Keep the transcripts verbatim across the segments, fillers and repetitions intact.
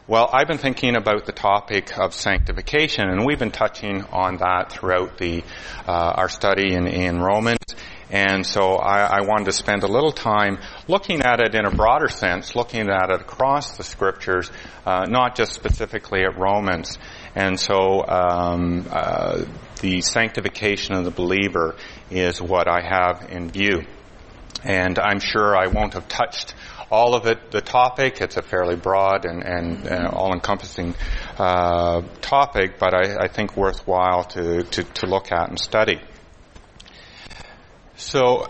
Well, I've been thinking about the topic of sanctification, and we've been touching on that throughout the uh, our study in, in Romans. And so I, I wanted to spend a little time looking at it in a broader sense, looking at it across the Scriptures, uh, not just specifically at Romans. And so um, uh, the sanctification of the believer is what I have in view. And I'm sure I won't have touched all of it, the topic. It's a fairly broad and, and uh, all-encompassing uh, topic, but I, I think worthwhile to, to, to look at and study. So,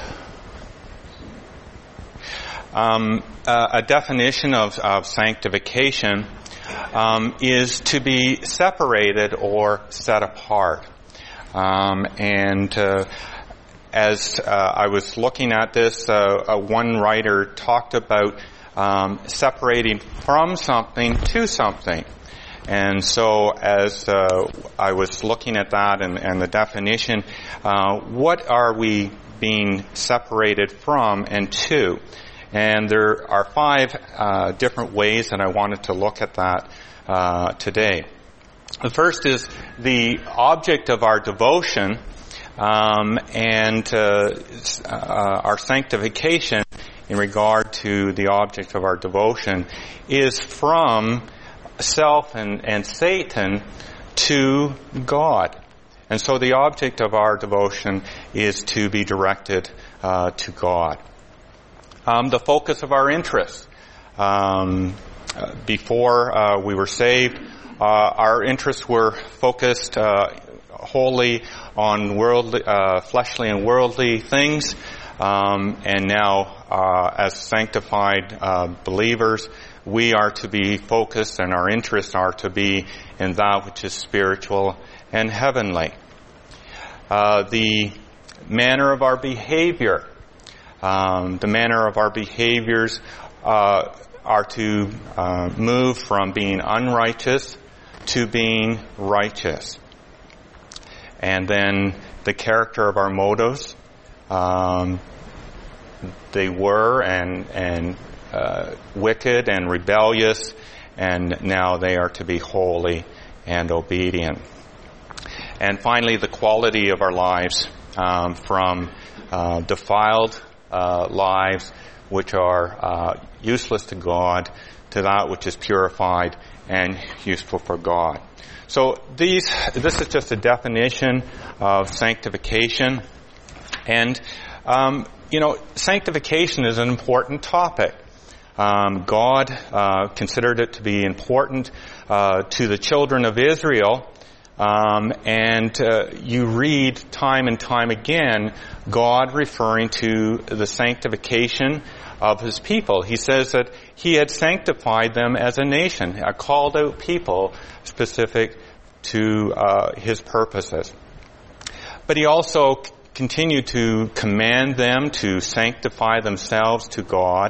um, uh, a definition of, of sanctification um, is to be separated or set apart. Um, and uh, as uh, I was looking at this, uh, uh, one writer talked about um, separating from something to something. And so as uh, I was looking at that and, and the definition, uh, what are we being separated from and to? And there are five uh, different ways that I wanted to look at that uh, today. The first is the object of our devotion um, and uh, uh, our sanctification in regard to the object of our devotion is from self and, and Satan to God. And so the object of our devotion is to be directed uh, to God. Um, the focus of our interests. Um, uh, before uh, we were saved, uh, our interests were focused uh, wholly on worldly, uh, fleshly and worldly things. Um, and now, uh, as sanctified uh, believers, we are to be focused and our interests are to be in that which is spiritual and heavenly. Uh, the manner of our behavior, um, the manner of our behaviors uh, are to uh, move from being unrighteous to being righteous. And then the character of our motives, um, they were and and Uh, wicked and rebellious, and now they are to be holy and obedient. And finally, the quality of our lives, um, from uh, defiled uh, lives which are uh, useless to God to that which is purified and useful for God. So these, this is just a definition of sanctification, and um, you know, sanctification is an important topic. Um, God uh, considered it to be important uh, to the children of Israel, um, and uh, you read time and time again God referring to the sanctification of His people. He says that He had sanctified them as a nation, a called out people specific to uh, His purposes. But He also continued to command them to sanctify themselves to God.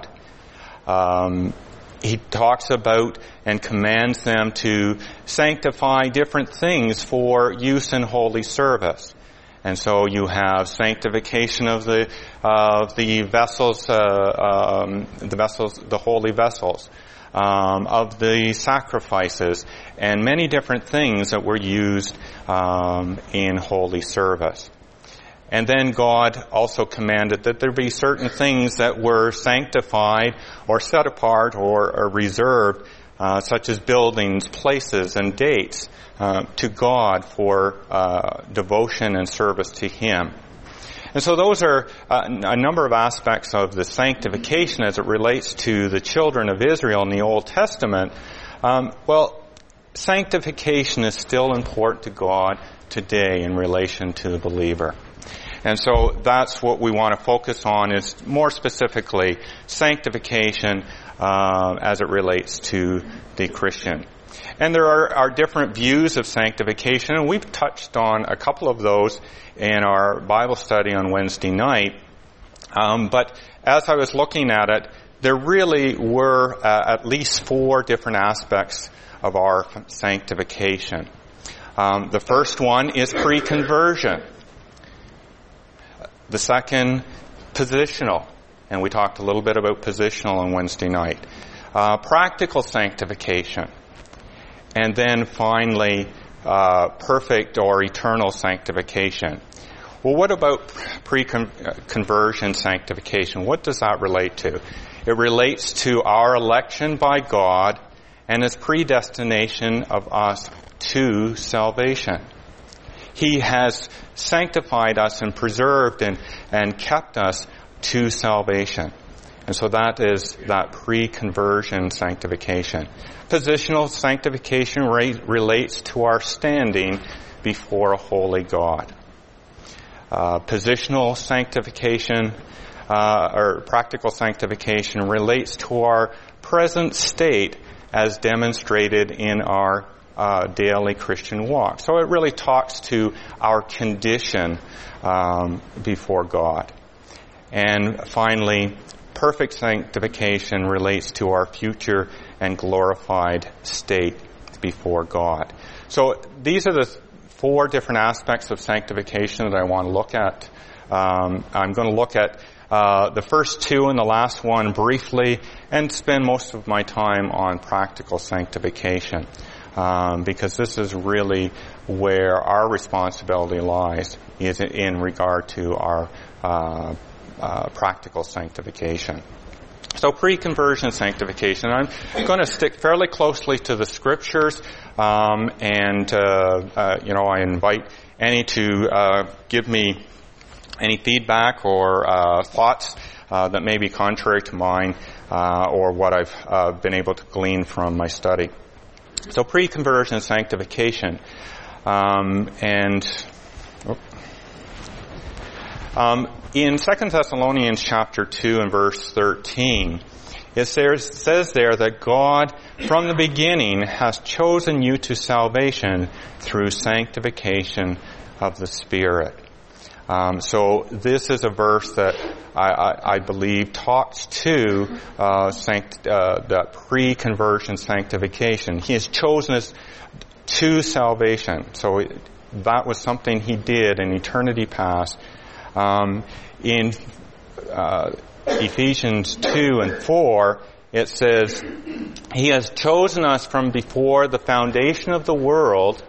Um, he talks about and commands them to sanctify different things for use in holy service. And so you have sanctification of the of the vessels, uh, um, the vessels, the holy vessels, um, of the sacrifices, and many different things that were used um, in holy service. And then God also commanded that there be certain things that were sanctified or set apart or, or reserved, uh, such as buildings, places, and dates, uh, to God for uh, devotion and service to Him. And so those are uh, a number of aspects of the sanctification as it relates to the children of Israel in the Old Testament. Um, well, sanctification is still important to God today in relation to the believer. And so that's what we want to focus on, is more specifically sanctification uh, as it relates to the Christian. And there are, are different views of sanctification, and we've touched on a couple of those in our Bible study on Wednesday night. Um, but as I was looking at it, there really were uh, at least four different aspects of our sanctification. Um, the first one is pre-conversion. The second, positional. And we talked a little bit about positional on Wednesday night. uh, practical sanctification, and then finally uh, perfect or eternal sanctification. Well, what about pre-conversion sanctification? What does that relate to? It relates to our election by God and His predestination of us to salvation. He has sanctified us and preserved and, and kept us to salvation. And so that is that pre-conversion sanctification. Positional sanctification re- relates to our standing before a holy God. Uh, positional sanctification uh, or practical sanctification relates to our present state as demonstrated in our uh, daily Christian walk. So it really talks to our condition um, before God. And finally, perfect sanctification relates to our future and glorified state before God. So these are the four different aspects of sanctification that I want to look at. Um, I'm going to look at uh, the first two and the last one briefly and spend most of my time on practical sanctification um, because this is really where our responsibility lies, is in regard to our uh, uh, practical sanctification. So pre-conversion sanctification, I'm going to stick fairly closely to the Scriptures, um, and uh, uh, you know, I invite any to uh, give me any feedback or uh, thoughts uh, that may be contrary to mine uh, or what I've uh, been able to glean from my study. So pre-conversion sanctification, um, and oh, um, in Second Thessalonians chapter two and verse thirteen, it says there that God from the beginning has chosen you to salvation through sanctification of the Spirit. Um, so this is a verse that I, I, I believe talks to uh, sanct, uh, the pre-conversion sanctification. He has chosen us to salvation. So it, that was something He did in eternity past. Um, in uh, Ephesians two and four, it says, He has chosen us from before the foundation of the world,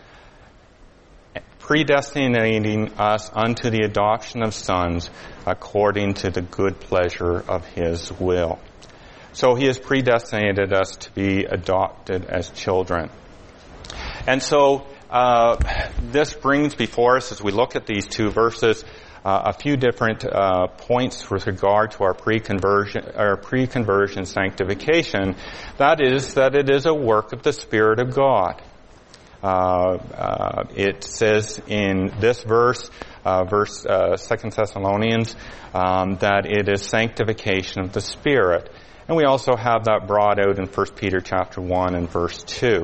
predestinating us unto the adoption of sons according to the good pleasure of His will. So He has predestinated us to be adopted as children. And so uh, this brings before us, as we look at these two verses, Uh, a few different uh, points with regard to our pre-conversion, our pre-conversion sanctification. That is, that it is a work of the Spirit of God. Uh, uh, it says in this verse, uh, verse uh, Second Thessalonians, um, that it is sanctification of the Spirit, and we also have that brought out in First Peter chapter one and verse two.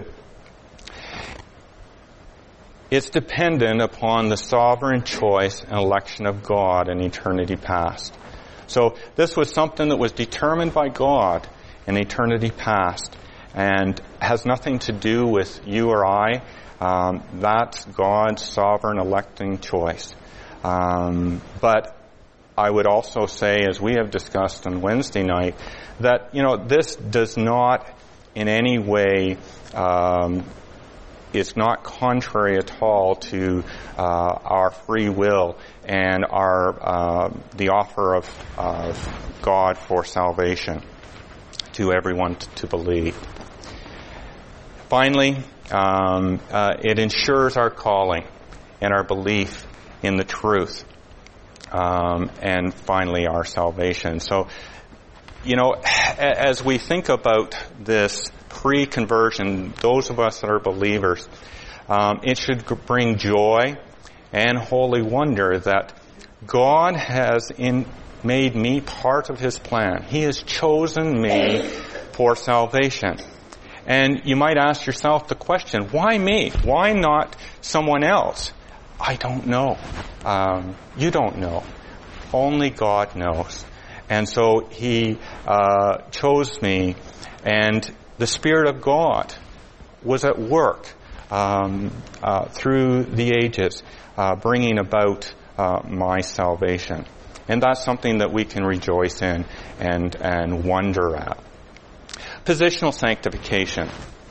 It's dependent upon the sovereign choice and election of God in eternity past. So this was something that was determined by God in eternity past and has nothing to do with you or I. Um, that's God's sovereign electing choice. Um, but I would also say, as we have discussed on Wednesday night, that, you know, this does not in any way um It's not contrary at all to uh, our free will and our uh, the offer of, of God for salvation to everyone t- to believe. Finally, um, uh, it ensures our calling and our belief in the truth, um, and finally our salvation. So, you know, as we think about this pre-conversion, those of us that are believers, um, it should bring joy and holy wonder that God has in, made me part of His plan. He has chosen me for salvation. And you might ask yourself the question, why me? Why not someone else? I don't know. Um, you don't know. Only God knows. And so He uh, chose me, and the Spirit of God was at work um, uh, through the ages, uh, bringing about uh, my salvation. And that's something that we can rejoice in and, and wonder at. positional sanctification.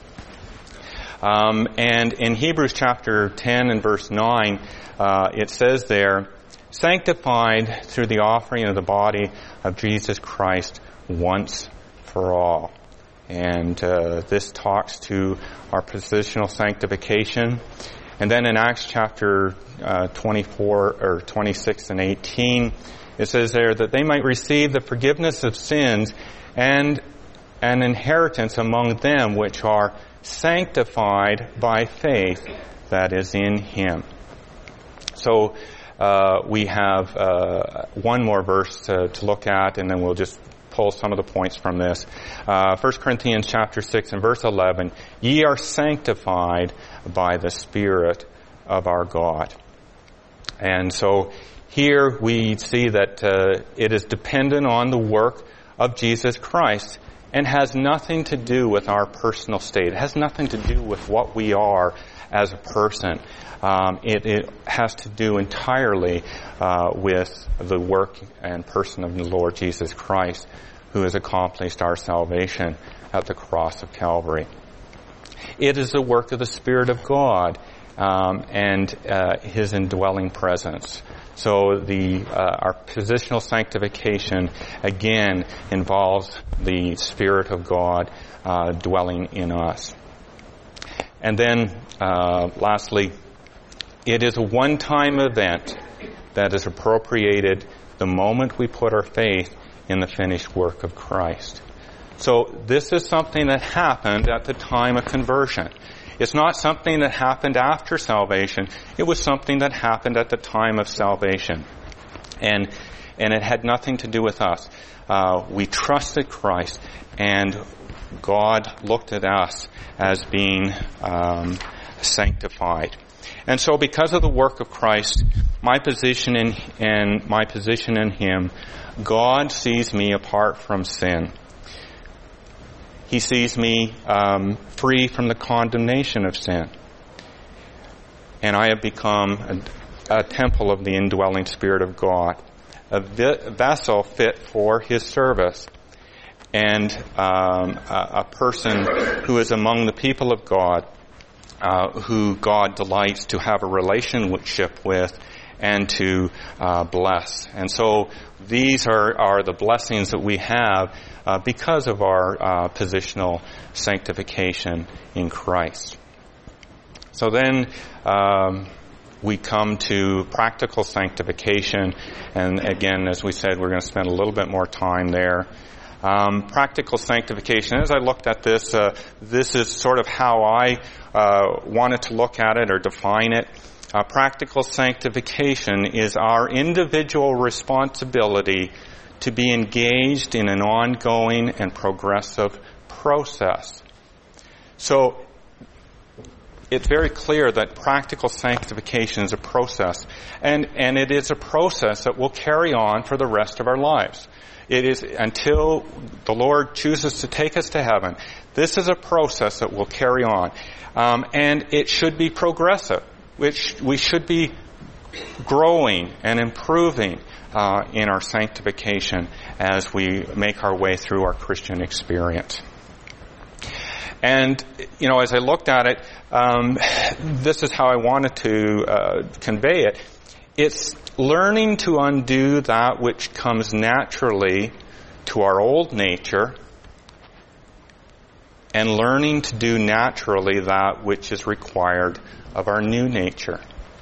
Um, and in Hebrews chapter ten and verse nine, uh, it says there, sanctified through the offering of the body of Jesus Christ once for all. And uh, this talks to our positional sanctification. And then in Acts chapter uh, twenty-four or twenty-six and eighteen, it says there that they might receive the forgiveness of sins and an inheritance among them which are sanctified by faith that is in Him. So uh, we have uh, one more verse to, to look at, and then we'll just pull some of the points from this. Uh, First Corinthians chapter six and verse eleven, ye are sanctified by the Spirit of our God. And so here we see that uh, it is dependent on the work of Jesus Christ and has nothing to do with our personal state. It has nothing to do with what we are as a person. Um, it, it has to do entirely uh, with the work and person of the Lord Jesus Christ, who has accomplished our salvation at the cross of Calvary. It is the work of the Spirit of God um, and uh, His indwelling presence. So the uh, our positional sanctification again involves the Spirit of God uh, dwelling in us. And then, uh, lastly, it is a one-time event that is appropriated the moment we put our faith in the finished work of Christ. So this is something that happened at the time of conversion. It's not something that happened after salvation. It was something that happened at the time of salvation. And and it had nothing to do with us. Uh, we trusted Christ, and God looked at us as being um, sanctified. And so because of the work of Christ, my position in and my position in Him, God sees me apart from sin. He sees me um, free from the condemnation of sin. And I have become a, a temple of the indwelling Spirit of God, a vi- vessel fit for His service, and um, a, a person who is among the people of God, uh, who God delights to have a relationship with and to uh, bless. And so these are, are the blessings that we have uh, because of our uh, positional sanctification in Christ. So then um, we come to practical sanctification, and again, as we said, we're going to spend a little bit more time there. Um, practical sanctification, as I looked at this, uh, this is sort of how I uh, wanted to look at it or define it. Uh, practical sanctification is our individual responsibility to be engaged in an ongoing and progressive process. So it's very clear that practical sanctification is a process, and, and it is a process that will carry on for the rest of our lives. It is until the Lord chooses to take us to heaven. This is a process that will carry on, um, and it should be progressive. Which we should be growing and improving uh, in our sanctification as we make our way through our Christian experience. And, you know, as I looked at it, um, this is how I wanted to uh, convey it. It's learning to undo that which comes naturally to our old nature and learning to do naturally that which is required of our new nature.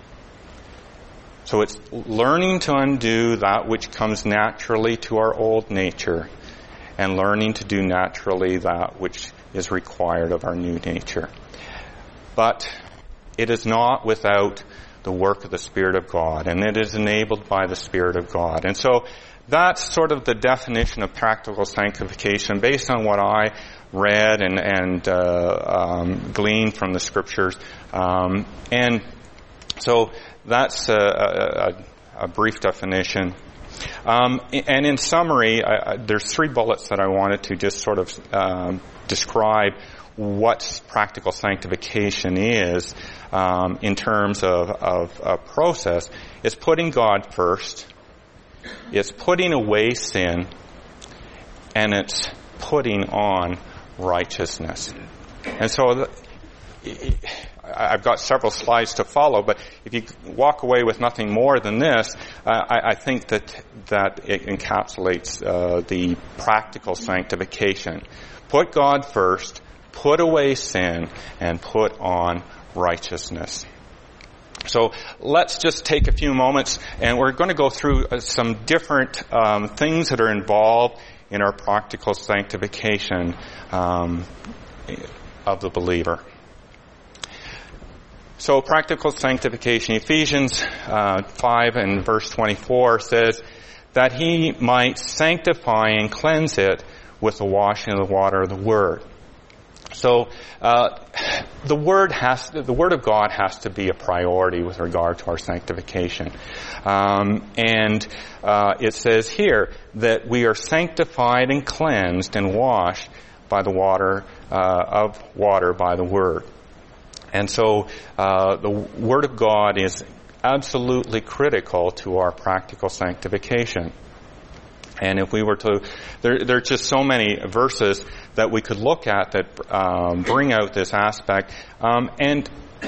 So it's learning to undo that which comes naturally to our old nature and learning to do naturally that which is required of our new nature. But it is not without the work of the Spirit of God, and it is enabled by the Spirit of God. And so that's sort of the definition of practical sanctification based on what I read and, and uh, um, gleaned from the Scriptures. Um, and so that's a, a, a brief definition. Um, and in summary, I, I, there's three bullets that I wanted to just sort of um, describe what practical sanctification is um, in terms of, of a process. It's putting God first, it's putting away sin, and it's putting on righteousness. And so I've got several slides to follow, but if you walk away with nothing more than this, uh, I, I think that that it encapsulates uh, the practical sanctification. Put God first, put away sin, and put on righteousness. So let's just take a few moments, and we're going to go through uh, some different um, things that are involved in our practical sanctification um, of the believer. So practical sanctification, Ephesians uh, five and verse twenty-four says that he might sanctify and cleanse it with the washing of the water of the Word. So uh, the Word has to, the Word of God has to be a priority with regard to our sanctification. Um, and uh, it says here that we are sanctified and cleansed and washed by the water uh, of water by the Word. And so uh, the Word of God is absolutely critical to our practical sanctification. And if we were to, there, there are just so many verses that we could look at that um, bring out this aspect. Um, and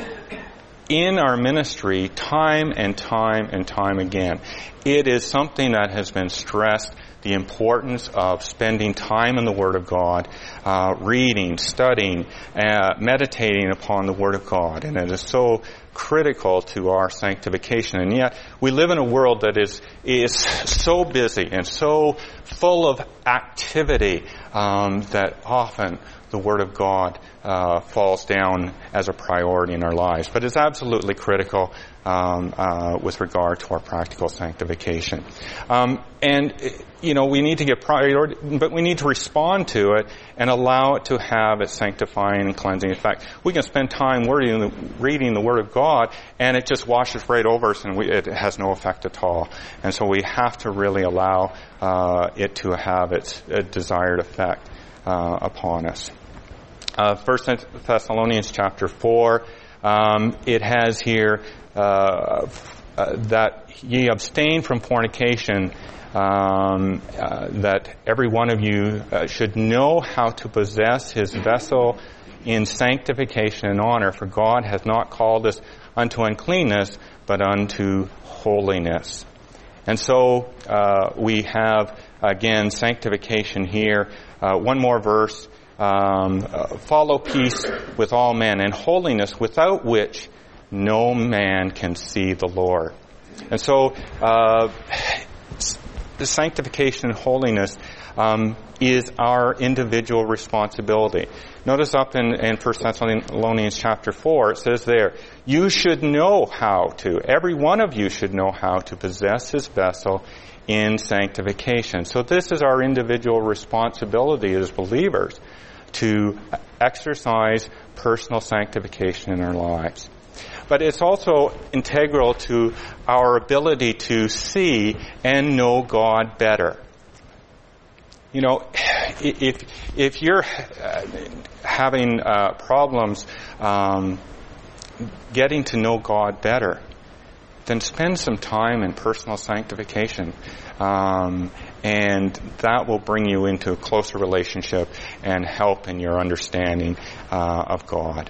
in our ministry, time and time and time again, it is something that has been stressed, the importance of spending time in the Word of God, uh, reading, studying, uh, meditating upon the Word of God. And it is so critical to our sanctification. And yet, we live in a world that is is so busy and so full of activity um, that often the Word of God uh, falls down as a priority in our lives. But it's absolutely critical um, uh, with regard to our practical sanctification. Um, and, you know, we need to give priority, but we need to respond to it and allow it to have its sanctifying and cleansing effect. We can spend time reading, reading the Word of God, and it just washes right over us, and we, it has no effect at all. And so we have to really allow uh, it to have its uh, desired effect uh, upon us. Uh, First Thessalonians chapter four, um, it has here uh, uh, that ye abstain from fornication, um, uh, that every one of you uh, should know how to possess his vessel in sanctification and honor, for God hath not called us unto uncleanness, but unto holiness. And so uh, we have, again, sanctification here. Uh, one more verse. Um, uh, follow peace with all men and holiness, without which no man can see the Lord. And so uh, the sanctification and holiness um, is our individual responsibility. Notice up in, in First Thessalonians chapter four, it says there, you should know how to, every one of you should know how to possess his vessel in sanctification. So this is our individual responsibility as believers, to exercise personal sanctification in our lives. But it's also integral to our ability to see and know God better. You know, if if you're having uh, problems um, getting to know God better, then spend some time in personal sanctification. Um, and that will bring you into a closer relationship and help in your understanding uh, of God.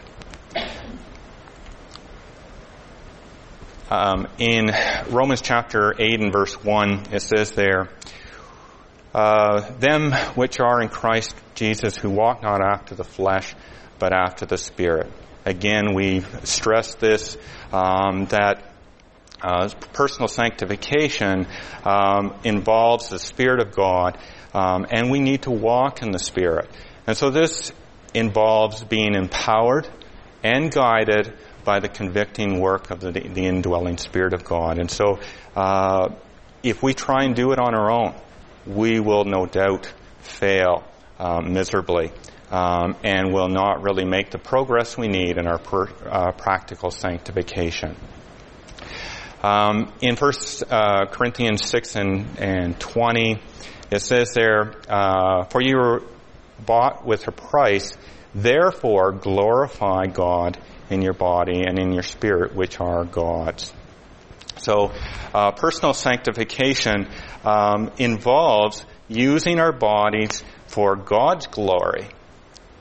Um, in Romans chapter eight and verse one, it says there, uh, them which are in Christ Jesus, who walk not after the flesh, but after the Spirit. Again, we've stressed this, um, that Uh, personal sanctification um, involves the Spirit of God, um, and we need to walk in the Spirit. And so this involves being empowered and guided by the convicting work of the, the indwelling Spirit of God. And so uh, if we try and do it on our own, we will no doubt fail um, miserably um, and will not really make the progress we need in our per, uh, practical sanctification. Um, in First uh, Corinthians six and, and twenty, it says there, uh, for you were bought with a price, therefore glorify God in your body and in your spirit, which are God's. So uh, personal sanctification um, involves using our bodies for God's glory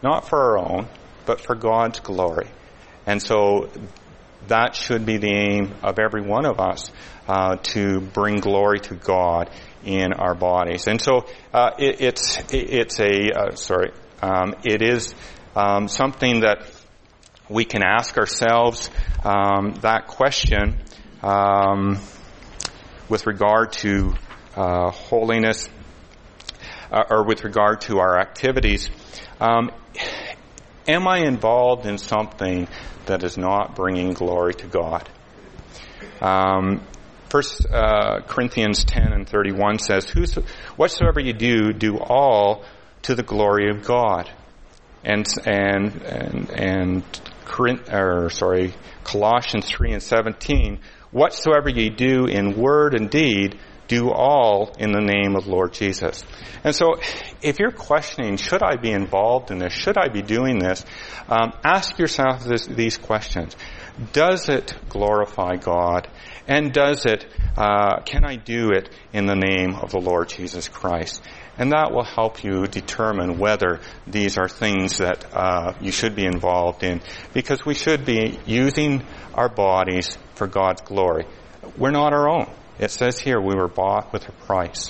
not for our own, but for God's glory. And so that should be the aim of every one of us, uh, to bring glory to God in our bodies. And so uh, it, it's it's a uh, sorry um, it is um, something that we can ask ourselves um, that question um, with regard to uh, holiness, uh, or with regard to our activities. Um, am I involved in something that is not bringing glory to God? Um, First uh, Corinthians ten and thirty-one says, Whoso, whatsoever you do, do all to the glory of God. And and and and Corinth, or sorry, Colossians three and seventeen, whatsoever ye do in word and deed, do all in the name of Lord Jesus. And so, if you're questioning, should I be involved in this? Should I be doing this? Um, ask yourself this, these questions. Does it glorify God? And does it, uh, can I do it in the name of the Lord Jesus Christ? And that will help you determine whether these are things that uh, you should be involved in, because we should be using our bodies for God's glory. We're not our own. It says here we were bought with a price.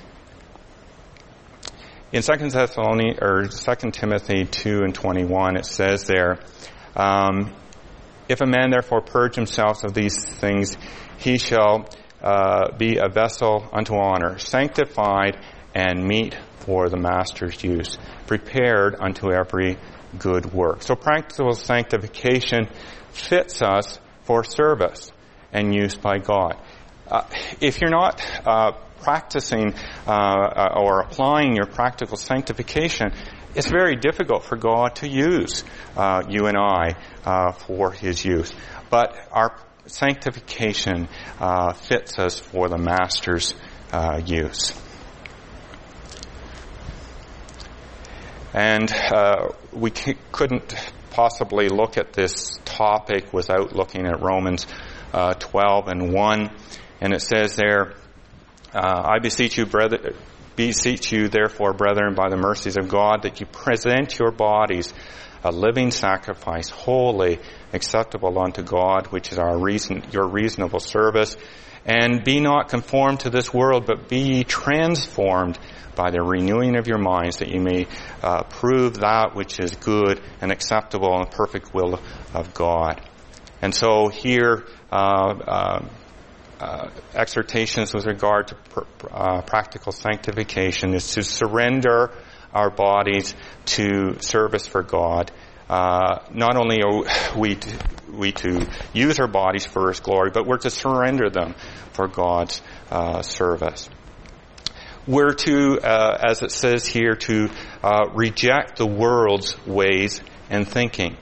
In Second Thessalonians or Second Timothy two and twenty-one, it says there, um, if a man therefore purge himself of these things, he shall uh, be a vessel unto honor, sanctified and meet for the master's use, prepared unto every good work. So practical sanctification fits us for service and use by God. Uh, if you're not uh, practicing uh, or applying your practical sanctification, it's very difficult for God to use uh, you and I uh, for His use. But our sanctification uh, fits us for the Master's uh, use. And uh, we c- couldn't possibly look at this topic without looking at Romans uh, twelve and one. And it says there, uh, I beseech you, brother, beseech you, therefore, brethren, by the mercies of God, that you present your bodies a living sacrifice, holy, acceptable unto God, which is our reason, your reasonable service. And be not conformed to this world, but be ye transformed by the renewing of your minds, that you may uh, prove that which is good and acceptable and perfect will of God. And so here, uh, uh, uh, exhortations with regard to pr- uh, practical sanctification is to surrender our bodies to service for God. Uh, not only are we to, we to use our bodies for His glory, but we're to surrender them for God's uh, service. We're to, uh, as it says here, to uh, reject the world's ways and thinking.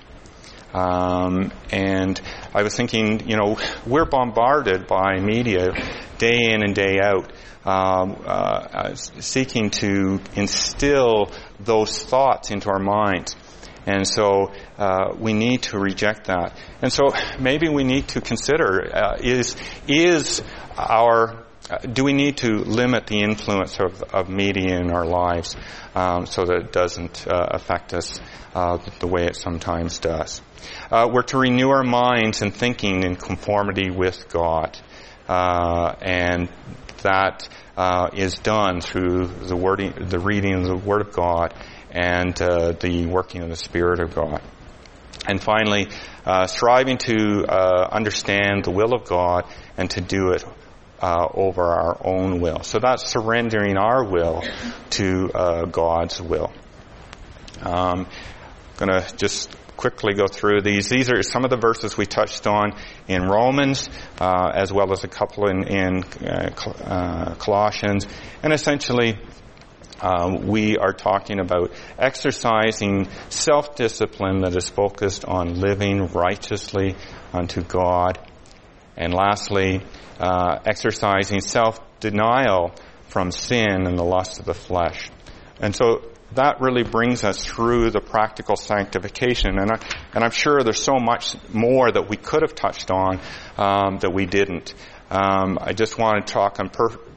Um, and I was thinking, you know, we're bombarded by media day in and day out, um, uh, seeking to instill those thoughts into our minds. And so uh, we need to reject that. And so maybe we need to consider, uh, is is our, uh, do we need to limit the influence of, of media in our lives um, so that it doesn't uh, affect us uh, the way it sometimes does? Uh, we're to renew our minds and thinking in conformity with God. Uh, and that uh, is done through the wording, the reading of the Word of God and uh, the working of the Spirit of God. And finally, uh, striving to uh, understand the will of God and to do it uh, over our own will. So that's surrendering our will to uh, God's will. Um, I'm going to just quickly go through these. These are some of the verses we touched on in Romans, uh, as well as a couple in, in uh, uh, Colossians. And essentially, Um, we are talking about exercising self-discipline that is focused on living righteously unto God. And lastly, uh, exercising self-denial from sin and the lust of the flesh. And so that really brings us through the practical sanctification. And, I, and I'm sure there's so much more that we could have touched on um, that we didn't. Um, I just want to talk on per-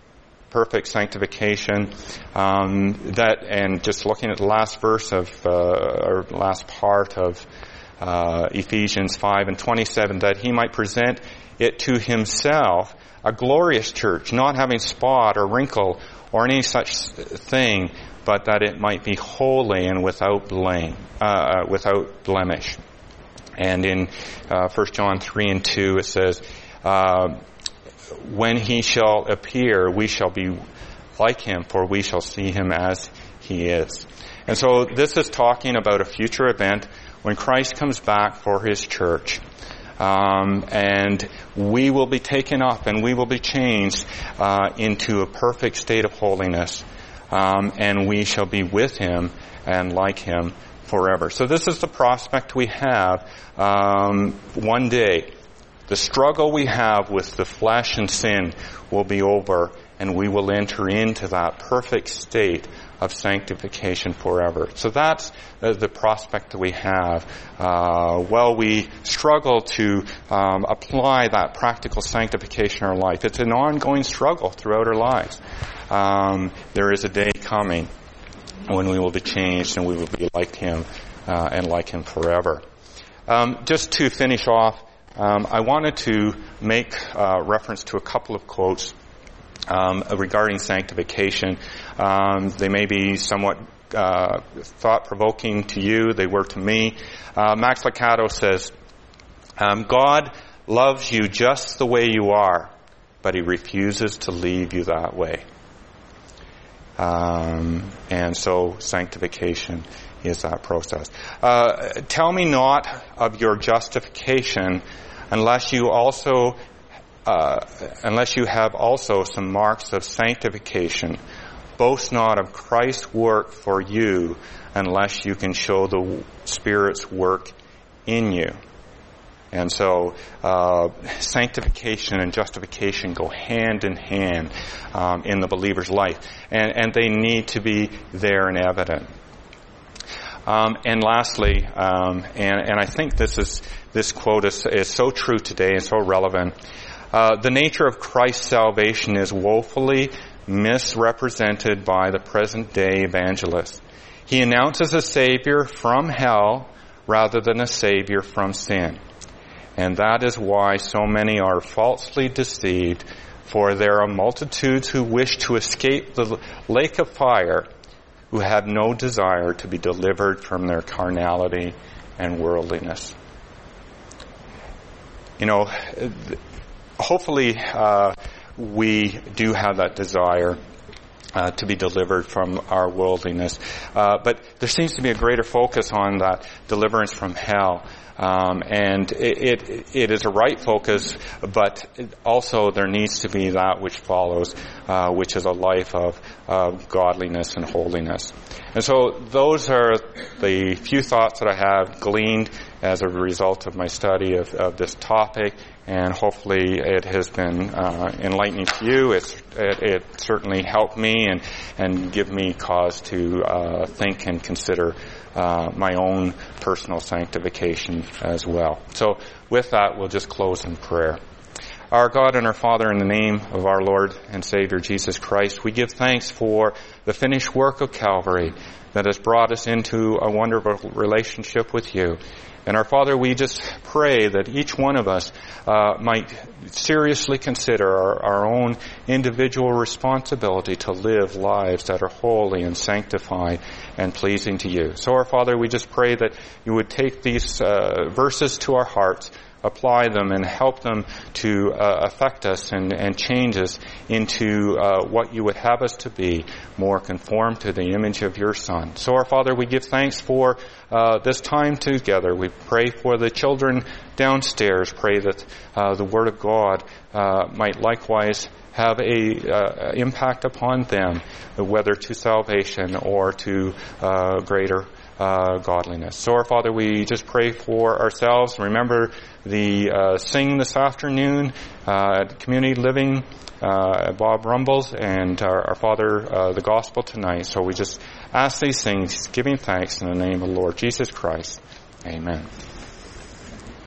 perfect sanctification. Um, that and just looking at the last verse of uh, or last part of uh, Ephesians five and twenty-seven, that he might present it to himself a glorious church, not having spot or wrinkle or any such thing, but that it might be holy and without blame, uh, without blemish. And in uh, First John three and two, it says, uh, when he shall appear, we shall be like him, for we shall see him as he is. And so this is talking about a future event when Christ comes back for his church. Um, and we will be taken up and we will be changed uh, into a perfect state of holiness. Um, and we shall be with him and like him forever. So this is the prospect we have um, one day. The struggle we have with the flesh and sin will be over, and we will enter into that perfect state of sanctification forever. So that's uh, the prospect that we have. Uh, while we struggle to um, apply that practical sanctification in our life, it's an ongoing struggle throughout our lives. Um, there is a day coming when we will be changed and we will be like him uh, and like him forever. Um, just to finish off, um, I wanted to make uh, reference to a couple of quotes Um, regarding sanctification. Um, they may be somewhat uh, thought-provoking to you. They were to me. Uh, Max Lucado says, um, God loves you just the way you are, but he refuses to leave you that way. Um, and so sanctification is that process. Uh, tell me not of your justification unless you also Uh, unless you have also some marks of sanctification. Boast not of Christ's work for you unless you can show the Spirit's work in you. And so uh, sanctification and justification go hand in hand um, in the believer's life. And, and they need to be there and evident. Um, and lastly, um, and, and I think this is this quote is, is so true today and so relevant. Uh, the nature of Christ's salvation is woefully misrepresented by the present-day evangelist. He announces a Savior from hell rather than a Savior from sin. And that is why so many are falsely deceived, for there are multitudes who wish to escape the lake of fire, who have no desire to be delivered from their carnality and worldliness. You know, hopefully uh, we do have that desire uh, to be delivered from our worldliness. Uh, but there seems to be a greater focus on that deliverance from hell. Um, and it, it, it is a right focus, but also there needs to be that which follows, uh, which is a life of, of godliness and holiness. And so those are the few thoughts that I have gleaned as a result of my study of, of this topic, and hopefully it has been uh, enlightening to you. It's, it, it certainly helped me and, and give me cause to uh, think and consider uh, my own personal sanctification as well. So with that, we'll just close in prayer. Our God and our Father, in the name of our Lord and Savior Jesus Christ, we give thanks for the finished work of Calvary that has brought us into a wonderful relationship with you. And our Father, we just pray that each one of us uh, might seriously consider our, our own individual responsibility to live lives that are holy and sanctified and pleasing to you. So our Father, we just pray that you would take these uh, verses to our hearts, apply them, and help them to uh, affect us and, and change us into uh, what you would have us to be, more conformed to the image of your Son. So our Father, we give thanks for uh, this time together. We pray for the children downstairs. Pray that uh, the Word of God uh, might likewise have a uh, impact upon them, whether to salvation or to uh, greater Uh, godliness. So our Father, we just pray for ourselves. Remember the uh, sing this afternoon uh, at Community Living, uh, Bob Rumbles, and our, our Father, uh, the gospel tonight. So we just ask these things, giving thanks in the name of the Lord Jesus Christ. Amen.